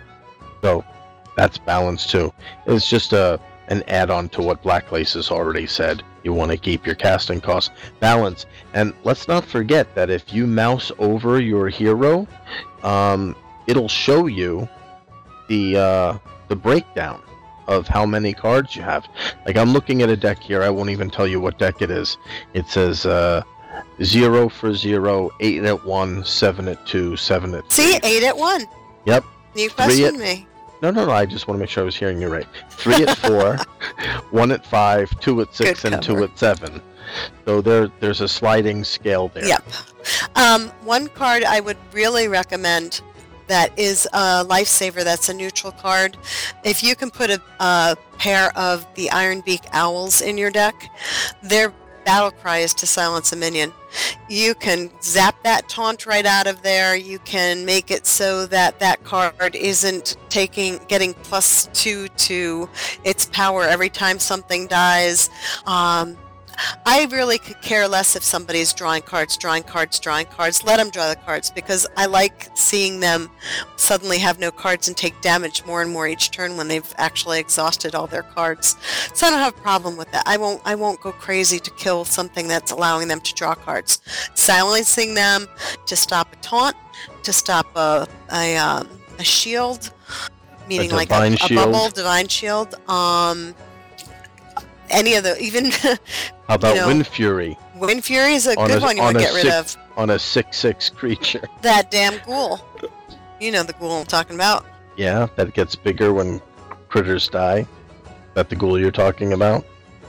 Speaker 2: So that's balance too. It's just a an add-on to what Black Lace has already said. You want to keep your casting costs balanced. And let's not forget that if you mouse over your hero, um, it'll show you the uh, the breakdown of how many cards you have. Like, I'm looking at a deck here. I won't even tell you what deck it is. It says uh, zero for zero, eight at one, seven at two, seven at three.
Speaker 1: See, eight at one.
Speaker 2: Yep.
Speaker 1: You
Speaker 2: Three
Speaker 1: questioned
Speaker 2: at-
Speaker 1: me.
Speaker 2: No, no, no. I just want to make sure I was hearing you right. Three at four, one at five, two at six,
Speaker 1: Good
Speaker 2: and two
Speaker 1: cover.
Speaker 2: at seven. So there, there's a sliding scale there.
Speaker 1: Yep. Um, one card I would really recommend that is a lifesaver, that's a neutral card. If you can put a, a pair of the Ironbeak Owls in your deck, their battle cry is to silence a minion. You can zap that taunt right out of there. You can make it so that that card isn't taking getting plus two to its power every time something dies. Um, I really could care less if somebody's drawing cards, drawing cards, drawing cards. Let them draw the cards, because I like seeing them suddenly have no cards and take damage more and more each turn when they've actually exhausted all their cards. So I don't have a problem with that. I won't I won't go crazy to kill something that's allowing them to draw cards. Silencing them to stop a taunt, to stop a a, um, a shield, meaning like a,
Speaker 2: divine
Speaker 1: a
Speaker 2: shield.
Speaker 1: bubble, divine shield. Um, any of the even.
Speaker 2: How about
Speaker 1: you know,
Speaker 2: Wind Fury
Speaker 1: Wind Fury is a
Speaker 2: On
Speaker 1: good
Speaker 2: a-
Speaker 1: one you
Speaker 2: on
Speaker 1: want to
Speaker 2: a
Speaker 1: get rid
Speaker 2: six-
Speaker 1: of.
Speaker 2: on a six six creature?
Speaker 1: That damn ghoul. You know the ghoul I'm talking about.
Speaker 2: Yeah, that gets bigger when critters die. Is that the ghoul you're talking about?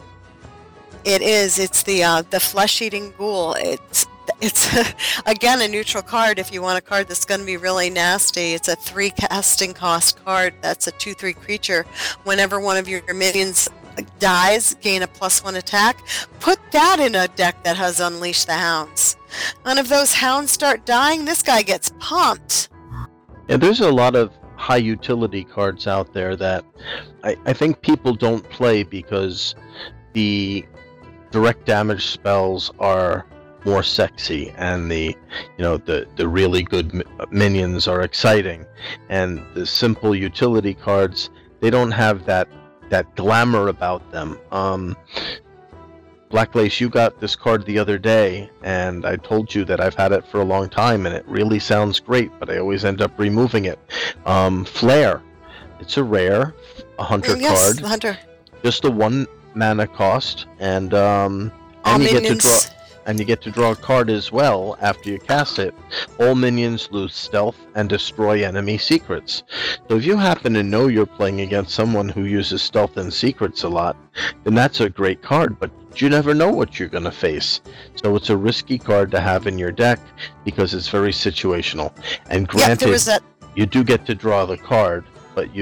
Speaker 1: It is. It's the uh, the flesh-eating ghoul. It's it's again a neutral card. If you want a card that's going to be really nasty, it's a three casting cost card. That's a two three creature. Whenever one of your minions dies, gain a plus one attack. Put that in a deck that has Unleash the Hounds. And if those hounds start dying, this guy gets pumped.
Speaker 2: Yeah, there's a lot of high utility cards out there that I, I think people don't play because the direct damage spells are more sexy and the you know the the really good mi- minions are exciting, and the simple utility cards, they don't have that that glamour about them. Um, Black Lace, you got this card the other day, and I told you that I've had it for a long time, and it really sounds great, but I always end up removing it. Um, Flare. It's a rare, a hunter
Speaker 1: yes,
Speaker 2: card,
Speaker 1: the hunter.
Speaker 2: just a one mana cost, and um,
Speaker 1: All
Speaker 2: and you get to
Speaker 1: minions.
Speaker 2: draw, and you get to draw a card as well after you cast it. All minions lose stealth and destroy enemy secrets. So if you happen to know you're playing against someone who uses stealth and secrets a lot, then that's a great card, but you never know what you're going to face. So it's a risky card to have in your deck because it's very situational. And
Speaker 1: Yeah,
Speaker 2: granted,
Speaker 1: there was that.
Speaker 2: you do get to draw the card, but you've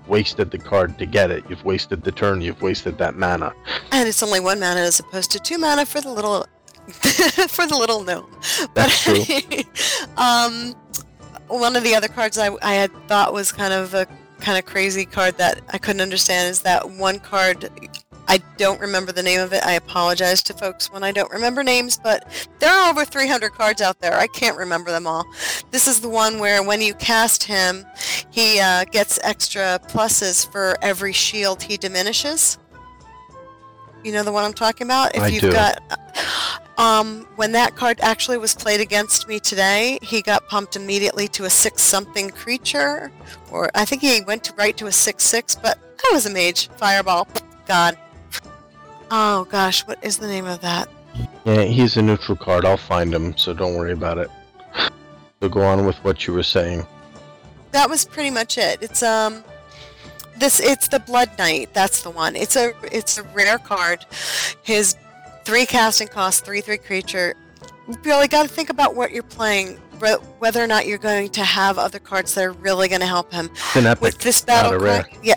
Speaker 2: wasted the card to get it. You've wasted the turn. You've wasted that mana.
Speaker 1: And it's only one mana as opposed to two mana for the little for the little gnome.
Speaker 2: That's
Speaker 1: but,
Speaker 2: true.
Speaker 1: um, one of the other cards I, I had thought was kind of a kind of crazy card that I couldn't understand is that one card. I don't remember the name of it. I apologize to folks when I don't remember names, but there are over three hundred cards out there. I can't remember them all. This is the one where when you cast him, he uh, gets extra pluses for every shield he diminishes. You know the one I'm talking about? If
Speaker 2: I
Speaker 1: you've
Speaker 2: do.
Speaker 1: got um when that card actually was played against me today, he got pumped immediately to a six something creature, or I think he went to, right to a six six, but I was a mage. Fireball. God. Oh gosh, what is the name of that?
Speaker 2: Yeah, he's a neutral card. I'll find him, so don't worry about it. So go on with what you were saying.
Speaker 1: That was pretty much it. It's um this it's the Blood Knight. That's the one. It's a it's a rare card. His three casting cost, three three creature. You really got to think about what you're playing, whether or not you're going to have other cards that are really going to help him.
Speaker 2: It's an epic,
Speaker 1: With this battle
Speaker 2: not a rare.
Speaker 1: cry, yeah.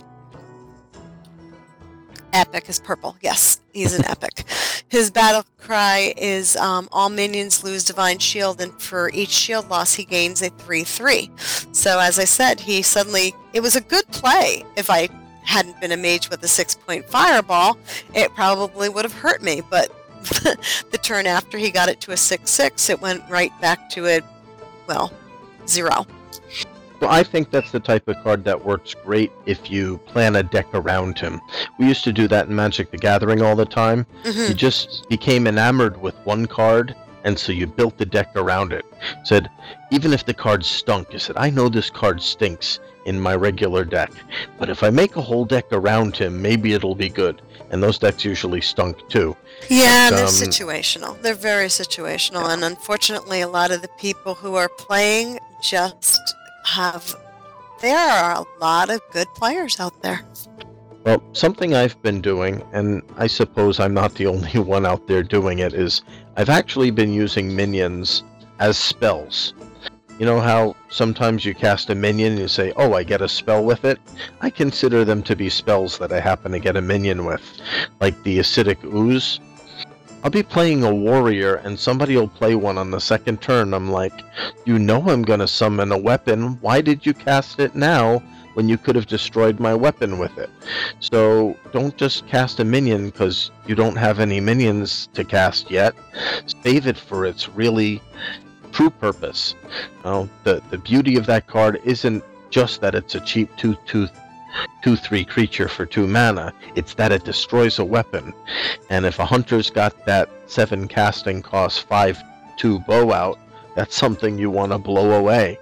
Speaker 1: Epic is purple. Yes, he's an epic. His battle cry is um, all minions lose divine shield, and for each shield loss, he gains a three three. So as I said, he suddenly it was a good play. If I hadn't been a mage with a six point fireball, it probably would have hurt me. But the turn after he got it to a six six, it went right back to a well zero.
Speaker 2: Well, I think that's the type of card that works great if you plan a deck around him. We used to do that in Magic the Gathering all the time.
Speaker 1: Mm-hmm.
Speaker 2: You just became enamored with one card, and so you built the deck around it. Said, even if the card stunk, you said, I know this card stinks in my regular deck, but if I make a whole deck around him, maybe it'll be good. And those decks usually stunk too.
Speaker 1: Yeah,
Speaker 2: But,
Speaker 1: they're
Speaker 2: um,
Speaker 1: situational. They're very situational, and unfortunately, a lot of the people who are playing just have. There are a lot of good players out there.
Speaker 2: Well, something I've been doing, and I suppose I'm not the only one out there doing it, is I've actually been using minions as spells. You know how sometimes you cast a minion and you say, oh, I get a spell with it? I consider them to be spells that I happen to get a minion with, like the Acidic Ooze. I'll be playing a warrior and somebody will play one on the second turn. I'm like, you know I'm going to summon a weapon. Why did you cast it now when you could have destroyed my weapon with it? So don't just cast a minion because you don't have any minions to cast yet. Save it for its really true purpose. Now, the, the beauty of that card isn't just that it's a cheap two two two three creature for two mana, it's that it destroys a weapon. And if a hunter's got that seven casting cost five two bow out, that's something you want to blow away.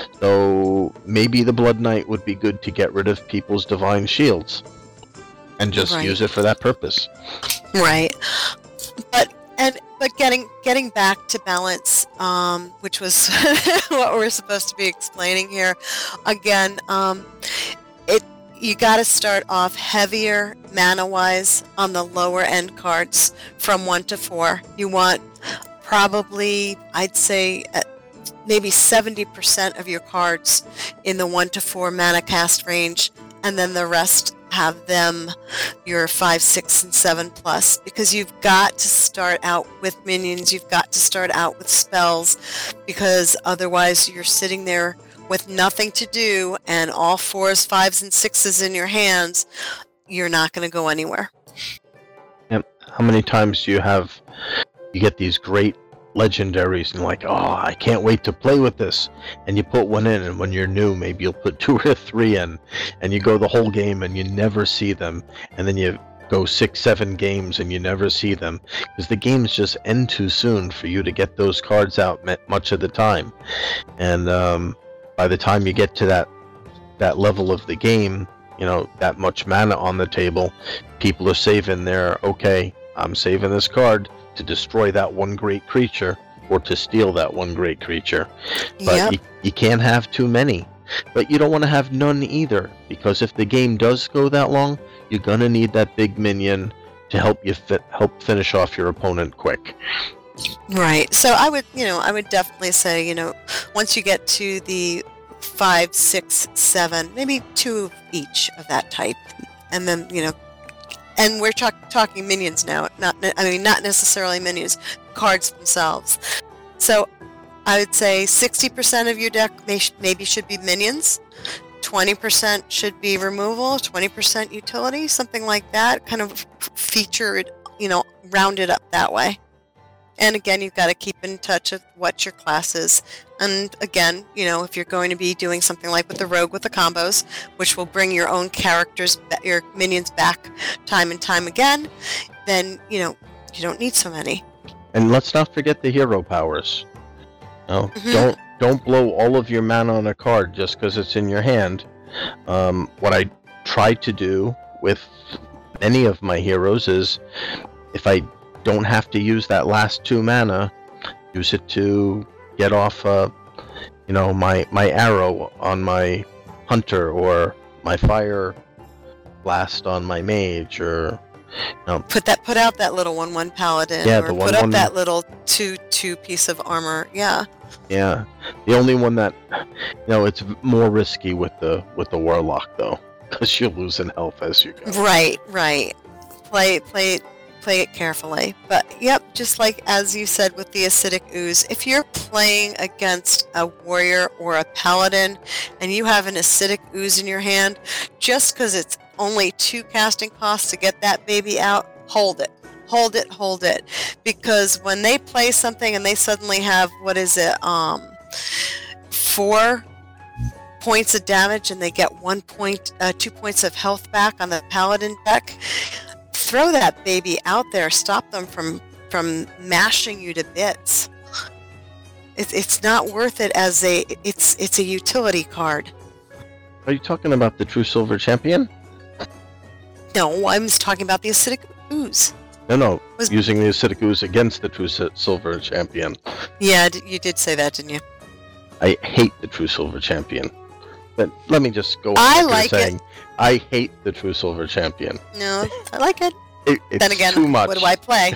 Speaker 2: So maybe the Blood Knight would be good to get rid of people's divine shields and just
Speaker 1: Right.
Speaker 2: use it for that purpose.
Speaker 1: Right. But and but getting getting back to balance, um, which was what we're supposed to be explaining here, again, um, it you got to start off heavier mana-wise on the lower end cards from one to four. You want probably, I'd say, uh, maybe seventy percent of your cards in the one to four mana cast range, and then the rest have them your five, six, and seven plus, because you've got to start out with minions, you've got to start out with spells, because otherwise you're sitting there with nothing to do and all fours, fives, and sixes in your hands. You're not going to go anywhere.
Speaker 2: Yep. How many times do you have, you get these great legendaries and you're like, oh, I can't wait to play with this, and you put one in, and when you're new maybe you'll put two or three in, and you go the whole game and you never see them, and then you go six seven games and you never see them, because the games just end too soon for you to get those cards out much of the time. And um, by the time you get to that that level of the game, you know, that much mana on the table, people are saving their, okay, I'm saving this card to destroy that one great creature or to steal that one great creature. But
Speaker 1: Yep.
Speaker 2: you, you can't have too many. But you don't want to have none either, because if the game does go that long, you're gonna need that big minion to help you fit, help finish off your opponent quick.
Speaker 1: Right. So I would, you know, I would definitely say, you know, once you get to the five, six, seven, maybe two of each of that type, and then you know, and we're talk- talking minions now. Not, I mean, not necessarily minions, cards themselves. So, I would say sixty percent of your deck may- maybe should be minions. twenty percent should be removal, twenty percent utility, something like that, kind of featured, you know, rounded up that way. And again, you've got to keep in touch with what your class is. And again, you know, if you're going to be doing something like with the rogue with the combos, which will bring your own characters, your minions back time and time again, then, you know, you don't need so many.
Speaker 2: And let's not forget the hero powers. No,
Speaker 1: Mhm.
Speaker 2: don't don't blow all of your mana on a card just because it's in your hand. Um, what I try to do with any of my heroes is, if I don't have to use that last two mana, use it to get off, uh, you know, my my arrow on my hunter, or my fire blast on my mage, or you know,
Speaker 1: Put that, put out that little one one paladin,
Speaker 2: Yeah,
Speaker 1: or
Speaker 2: the
Speaker 1: put
Speaker 2: one
Speaker 1: up
Speaker 2: one-
Speaker 1: that little two two piece of armor. Yeah.
Speaker 2: yeah. The only one that, you know, it's more risky with the with the warlock though, because you're losing health as you go.
Speaker 1: Right, right. Play, play, it- play it carefully. But yep, just like as you said with the acidic ooze, if you're playing against a warrior or a paladin, and you have an acidic ooze in your hand, just because it's only two casting costs to get that baby out, hold it, hold it, hold it, because when they play something and they suddenly have, what is it, um, four points of damage, and they get one point, uh, two points of health back on the paladin deck. Throw that baby out there. Stop them from from mashing you to bits. It's it's not worth it as a it's it's a utility card.
Speaker 2: Are you talking about the True Silver Champion?
Speaker 1: No, I was talking about the acidic ooze.
Speaker 2: No, no.
Speaker 1: Was-
Speaker 2: Using the acidic ooze against the True Si- Silver Champion.
Speaker 1: Yeah, d- you did say that, didn't you?
Speaker 2: I hate the True Silver Champion. But let me just go on
Speaker 1: I
Speaker 2: record
Speaker 1: like it.
Speaker 2: saying I hate the True Silver Champion.
Speaker 1: No, I like it.
Speaker 2: It, it's
Speaker 1: Then again,
Speaker 2: too much.
Speaker 1: what do I play?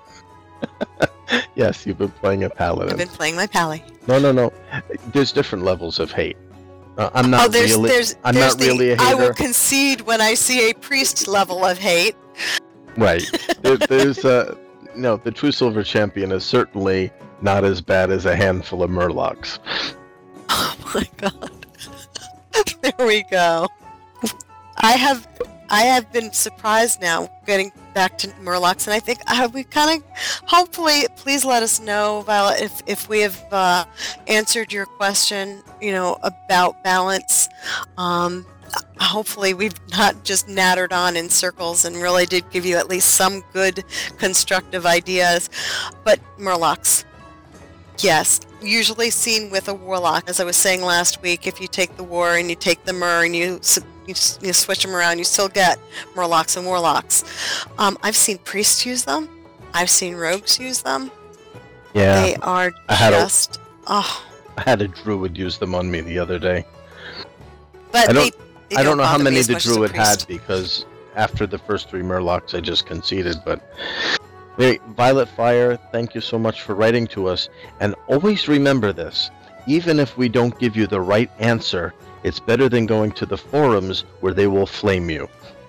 Speaker 2: Yes, you've been playing a
Speaker 1: I've
Speaker 2: paladin.
Speaker 1: been playing my pally.
Speaker 2: No, no, no. There's different levels of hate. Uh, I'm not
Speaker 1: oh, there's
Speaker 2: really.
Speaker 1: there's
Speaker 2: I'm
Speaker 1: there's
Speaker 2: not
Speaker 1: the,
Speaker 2: really a
Speaker 1: I will
Speaker 2: hater.
Speaker 1: concede when I see a priest level of hate.
Speaker 2: Right. There, there's uh, no. The True Silver Champion is certainly not as bad as a handful of Murlocs.
Speaker 1: Oh my god. There we go. I have I have been surprised now getting back to Murlocs, and I think uh, we kind of, hopefully, please let us know, Violet, if, if we have uh, answered your question, you know, about balance. Um, hopefully we've not just nattered on in circles and really did give you at least some good constructive ideas. But Murlocs, yes, usually seen with a warlock. As I was saying last week, if you take the war and you take the Mur and you you, you switch them around, you still get Murlocs and warlocks. Um, I've seen priests use them. I've seen rogues use them.
Speaker 2: Yeah.
Speaker 1: They are
Speaker 2: I had a-
Speaker 1: just oh.
Speaker 2: I had a druid use them on me the other day.
Speaker 1: But
Speaker 2: I
Speaker 1: they,
Speaker 2: don't-
Speaker 1: they
Speaker 2: I don't know how
Speaker 1: bother me
Speaker 2: many
Speaker 1: as
Speaker 2: the
Speaker 1: much as a
Speaker 2: druid had
Speaker 1: priest.
Speaker 2: because after the first three Murlocs, I just conceded. But hey, Violet Fire, thank you so much for writing to us. And always remember this: even if we don't give you the right answer, it's better than going to the forums where they will flame you.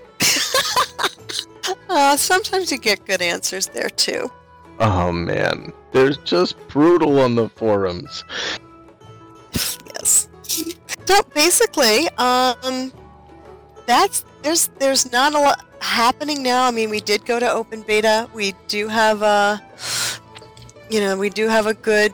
Speaker 1: Uh, sometimes you get good answers there too.
Speaker 2: Oh man, they're just brutal on the forums.
Speaker 1: Yes. So basically, um, that's there's there's not a lot happening now. I mean, we did go to open beta. We do have a, you know, we do have a good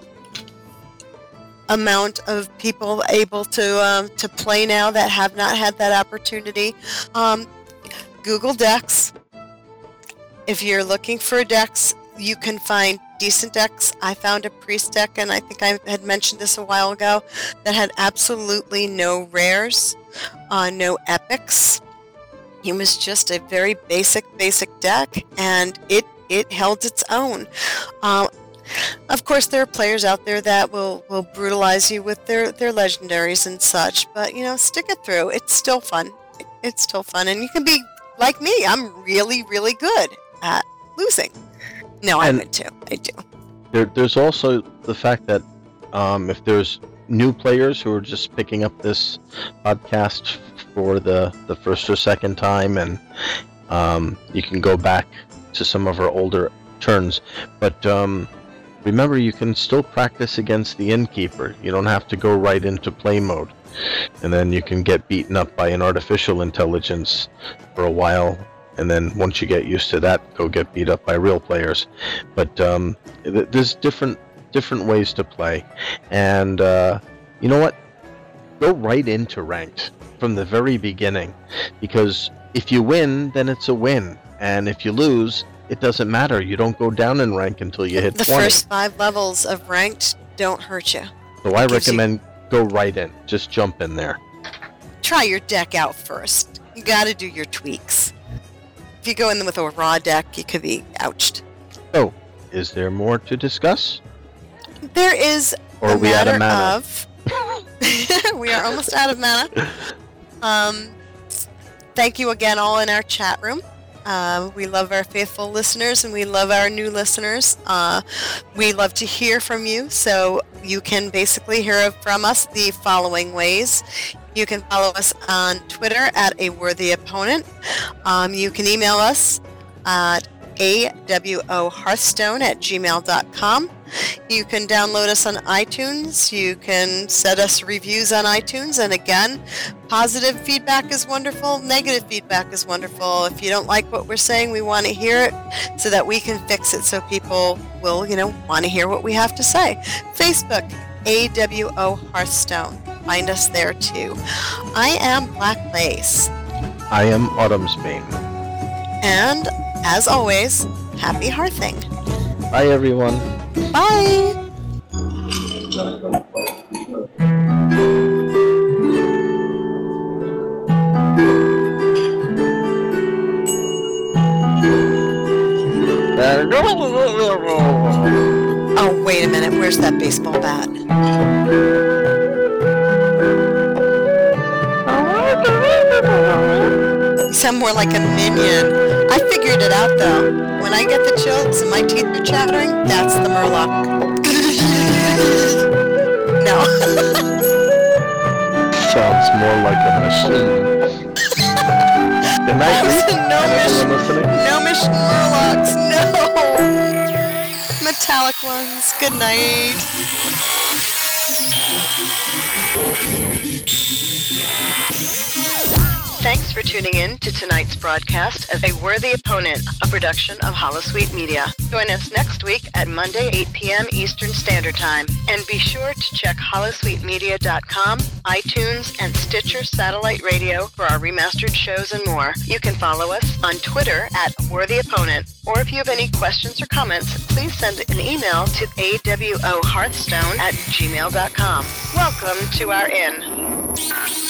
Speaker 1: amount of people able to um, to play now that have not had that opportunity. Um, Google decks. If you're looking for decks, you can find decent decks. I found a priest deck, and I think I had mentioned this a while ago, that had absolutely no rares, uh, no epics. It was just a very basic, basic deck, and it it held its own. Uh, of course, there are players out there that will, will brutalize you with their, their legendaries and such, but, you know, stick it through. It's still fun. It's still fun, and you can be like me. I'm really, really good at losing. No, I
Speaker 2: And-
Speaker 1: would too. I do.
Speaker 2: There, there's also the fact that um, if there's new players who are just picking up this podcast for the, the first or second time, and um, you can go back to some of our older turns. But um, remember, you can still practice against the innkeeper. You don't have to go right into play mode. And then you can get beaten up by an artificial intelligence for a while, and then once you get used to that, go get beat up by real players. But um, th- there's different different ways to play, and uh, you know what? Go right into ranked from the very beginning, because if you win, then it's a win, and if you lose, it doesn't matter. You don't go down in rank until you hit
Speaker 1: the
Speaker 2: twenty.
Speaker 1: first five levels of ranked don't hurt you.
Speaker 2: So I
Speaker 1: gives you-
Speaker 2: recommend go right in. Just jump in there.
Speaker 1: Try your deck out first. You got to do your tweaks. If you go in with a raw deck, you could be ouched.
Speaker 2: So, is there more to discuss?
Speaker 1: There is
Speaker 2: Or
Speaker 1: a
Speaker 2: are we out
Speaker 1: matter
Speaker 2: of mana?
Speaker 1: of. We are almost out of mana. Um, thank you again, all in our chat room. Uh, we love our faithful listeners, and we love our new listeners. Uh, we love to hear from you, so you can basically hear from us the following ways. You can follow us on Twitter at A Worthy Opponent. Um, you can email us at awohearthstone at gmail dot com. You can download us on iTunes. You can set us reviews on iTunes. And again, positive feedback is wonderful. Negative feedback is wonderful. If you don't like what we're saying, we want to hear it so that we can fix it, so people will, you know, want to hear what we have to say. Facebook, A W O Hearthstone. Find us there too. I am Black Lace.
Speaker 2: I am Autumn's Bane.
Speaker 1: And as always, happy hearthing.
Speaker 2: Bye, everyone.
Speaker 1: Bye. Oh, wait a minute. Where's that baseball bat? You sound more like a minion. I figured it out, though. When I get the chills and my teeth are chattering, that's the Murloc. No.
Speaker 2: Sounds more like a machine. Good night, Reed.
Speaker 1: No
Speaker 2: And
Speaker 1: mission.
Speaker 2: everyone listening.
Speaker 1: No mission Murlocs. No. Metallic ones. Good night. Thanks for tuning in to tonight's broadcast of A Worthy Opponent, a production of Holosuite Media. Join us next week at Monday, eight p.m. Eastern Standard Time. And be sure to check holosuite media dot com, iTunes, and Stitcher Satellite Radio for our remastered shows and more. You can follow us on Twitter at Worthy Opponent. Or if you have any questions or comments, please send an email to awohearthstone at gmail dot com. Welcome to our inn.